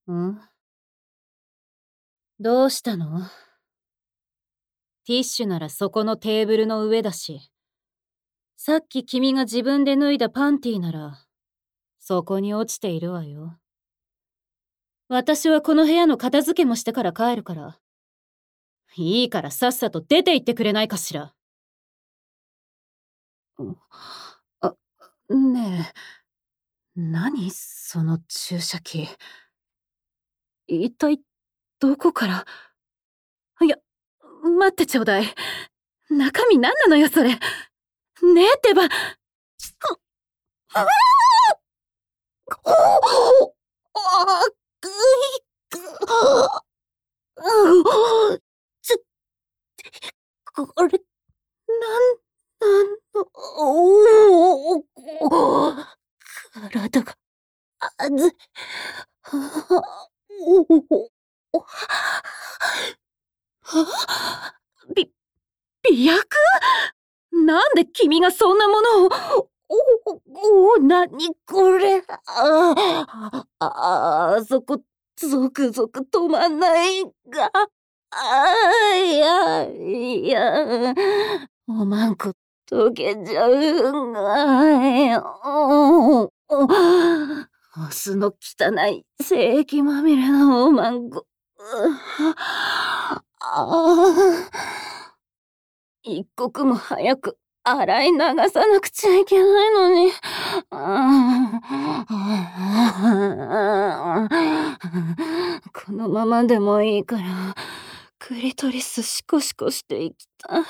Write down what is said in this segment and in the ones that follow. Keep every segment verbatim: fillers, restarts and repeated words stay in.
ん？どうしたの？ティッシュならそこのテーブルの上だし、さっき君が自分で脱いだパンティーなら、そこに落ちているわよ。私はこの部屋の片付けもしてから帰るから。いいからさっさと出て行ってくれないかしら。あ、ねえ、何その注射器。一体どこから。いや、待ってちょうだい。中身何なのよそれ。ねえってば。ああ、ぐいぐちょ、これ、なんなの。おお、体が熱い。おお、び、媚薬？なんで君がそんなものを。おお、なにこれ。ああ、あそこゾクゾク止まんないが。あいやいや、おまんこ溶けちゃうんがよ。オスの汚い精液まみれのおまんこ。ああ、一刻も早く洗い流さなくちゃいけないのに。このままでもいいからクリトリスシコシコしていきたい。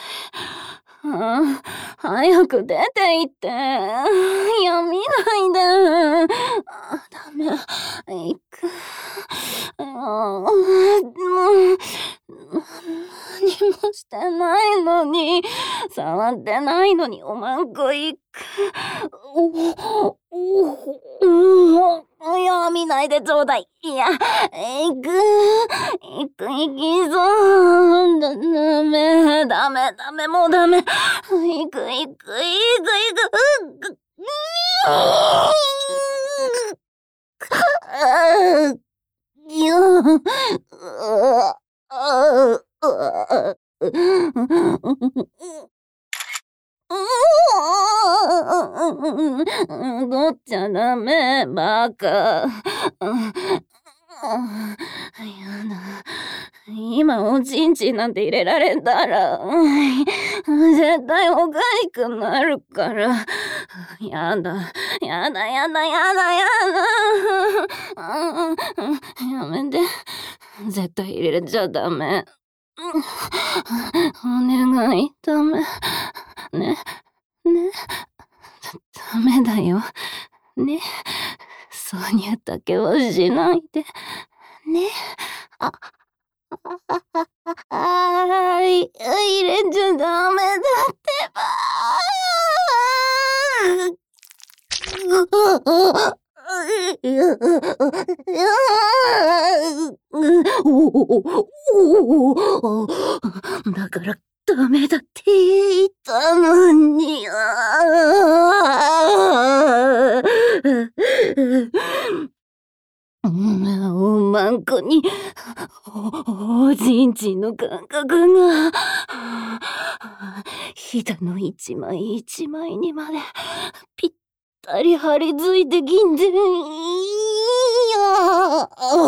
早く出て行って。いや、見ないで。ダメ。行く。もう何もしてないのに、触ってないのにおまんこ行く。おおお、いや、見ないでちょうだい。いや、行く行く行きそう。だ、ダメダメダメ、もうダメ。行く行く行く行く。いや、取っちゃダメ、バカ。やだ。今おちんちんなんて入れられたら、絶対おかしくなるから。やだ、やだやだやだやだ。やめて。絶対入れちゃダメ。お願い、ダメ。ね、ね。ダメだよ。ね。挿入だけはしないで。ね。あ、ああ、い入れちゃダメだってば。だからダメだって言ったのに。おまんこにおちんちんの感覚がひだの一枚一枚にまでぴったり張り付いてきんでいや。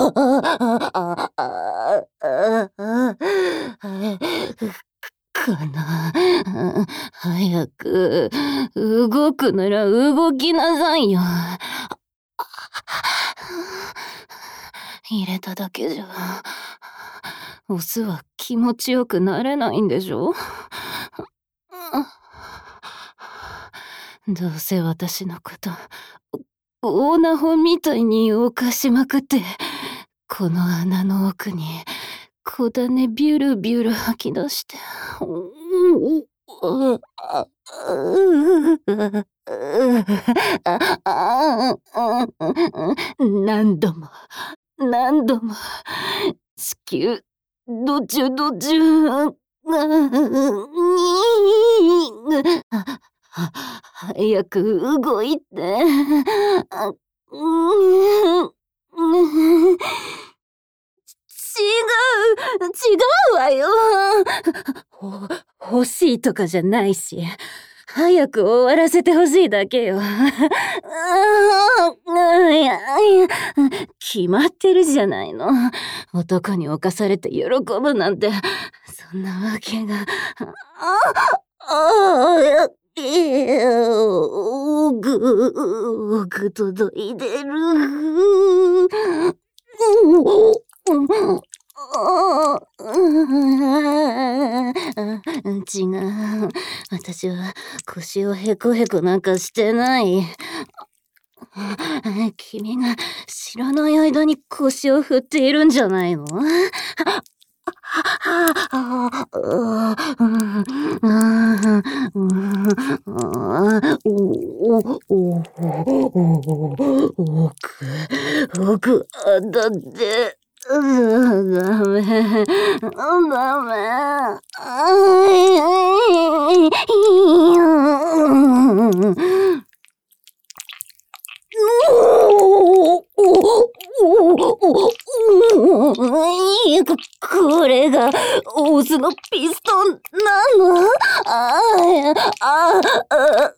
かな。早く動くなら動きなさいよ。入れただけじゃオスは気持ちよくなれないんでしょ。どうせ私のことオーナホみたいに犯しまくって、この穴の奥に小種ビュルビュル吐き出して。何度も何度も子宮どちゅどちゅ。早く動いて。 うわよ。ほ、欲しいとかじゃないし、早く終わらせてほしいだけよ。決まってるじゃないの。男に侵されて喜ぶなんて、そんなわけが。ああ、いや、おぐ、おぐ届いてる。違う。私は腰をへこへこなんかしてない。君が知らない間に腰を振っているんじゃないの？奥、だって、ダメ、ダメ。これがオズのピストンなの？ああ、あ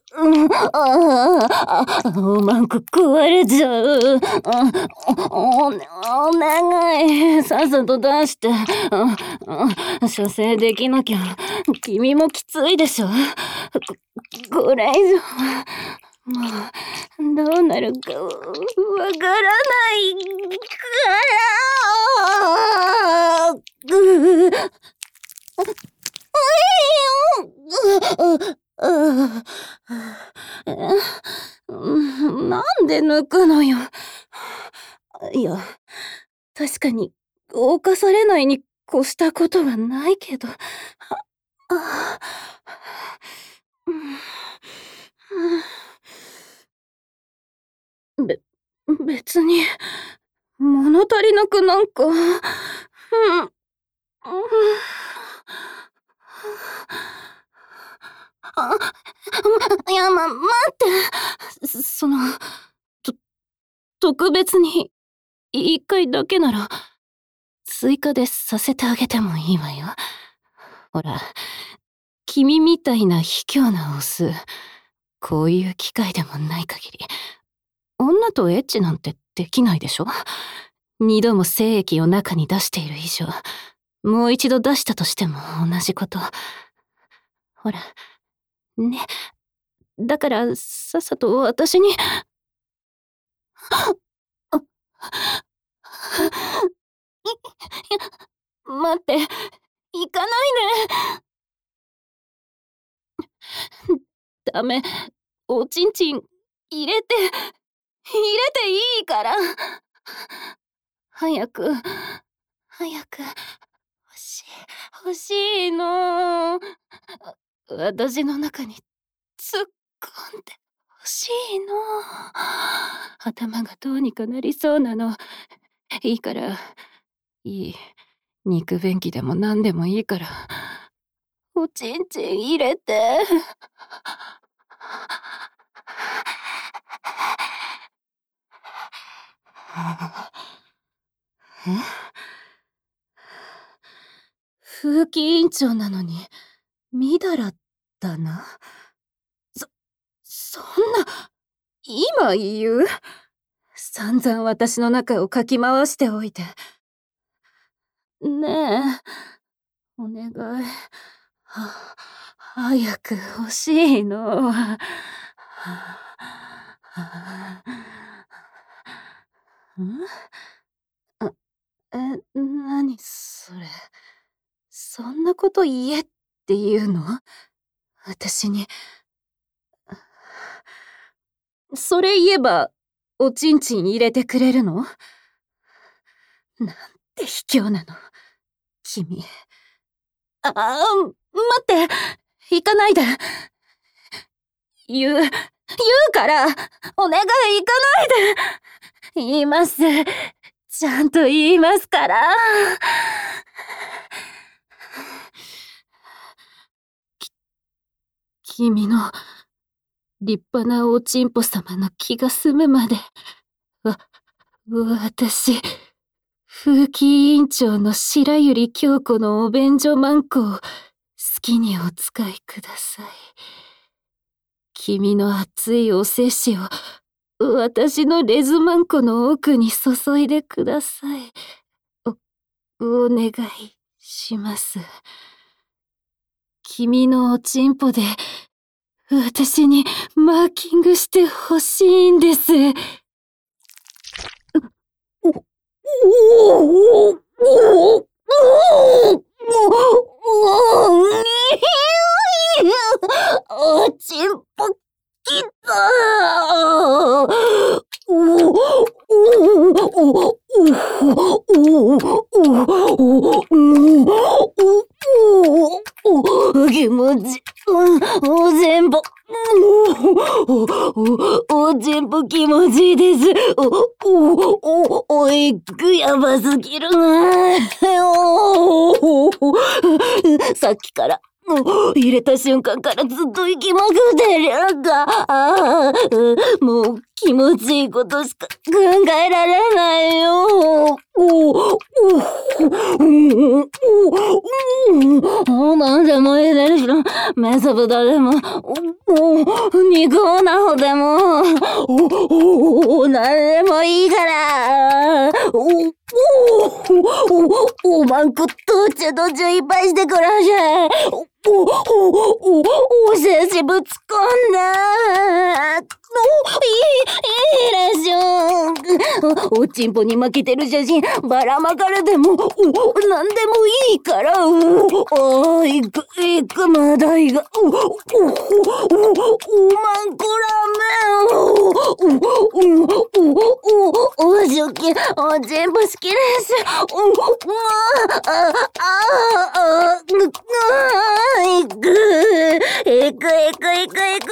あ、おまんこ壊れちゃう。お、お願い、さっさと出して。射精できなきゃ君もきついでしょ。こ、これ以上もうどうなるかわからないからなんで抜くのよ。いや、確かに侵されないに越したことはないけど。べ、別に、物足りなくなんか、うん、うん、あ、いや、ま、待って、その、と、特別に、一回だけなら、追加でさせてあげてもいいわよ。ほら、君みたいな卑怯なオス、こういう機会でもない限り、女とエッチなんてできないでしょ？二度も精液を中に出している以上、もう一度出したとしても同じこと。ほら、ね。だから、さっさと私に。待って、行かないで。ダメ、おちんちん入れて、入れていいから。早く、早く、欲しい、欲しいの。私の中に突っ込んで欲しいの。頭がどうにかなりそうなの。いいから、いい。肉便器でも何でもいいから、おちんちん入れて。え？風紀委員長なのに、みだらだな。そ、そんな、今言う？散々私の中をかき回しておいて。ねえ、お願い。は、早く欲しいの。は、は、ん？あ、え、なにそれ。そんなこと言えっていうの？私に。それ言えば、おちんちん入れてくれるの？なんて卑怯なの、君。ああ、待って、行かないで。言う、言うから、お願い行かないで。言います。ちゃんと言いますから。き、君の立派なおちんぽ様の気が済むまで、わ、私、 風紀委員長の白百合京子のお便所マンコを好きにお使いください。君の熱いお精子を私のレズマンコの奥に注いでください。お、お願いします。君のおちんぽで私にマーキングしてほしいんです。お、おおおおおちんぽきたおおおお気持ちお全部お全部気持ちいいです。おおおおいくやばすぎるな。さっきから入れた瞬間からずっと息まくってるんだ。もう気持ちいいことしか考えられないよ。なんでもいいですよ。メソブダでも、肉をなほでも、なんでもいいから。おまんこ途中途中いっぱいしてください。お、お、お、お、精子ぶつこんだ。いい、いいでしょ。おちんぽに負けてる写真ばらまかれても、お、なんでもいいから。お、お、いく、いくまだいが。お、お、お、おまんこラーメン。お、お、お、お、お、しょき、おちんぽ好きです。お、あ、あ、あ、あ、いく、いく、いく、いく、いく、いく、いく、いく。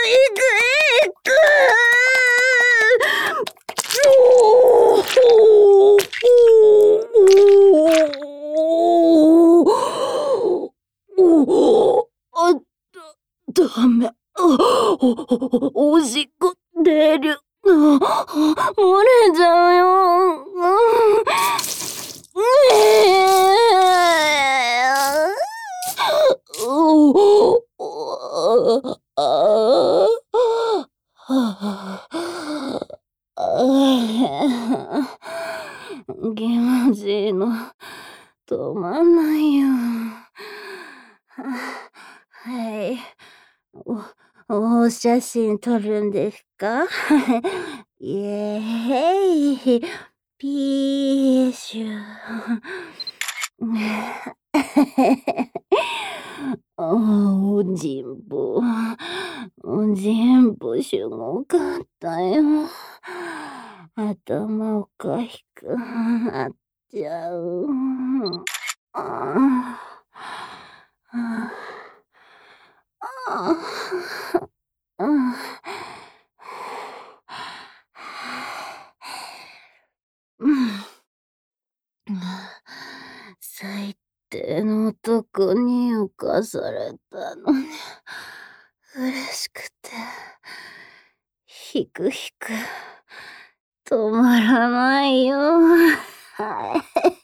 あ、ダメ。おしっこ出る。漏れちゃうよ。気持ちいいの止まんないよ。はい。お、お写真撮るんですか？イエーイ。ピーシュ。おじんぼ、おじんぼすごかったよ。頭おかしくなっちゃう。ああ最低の男に侵されたのに嬉しくてひくひく止まらないよ。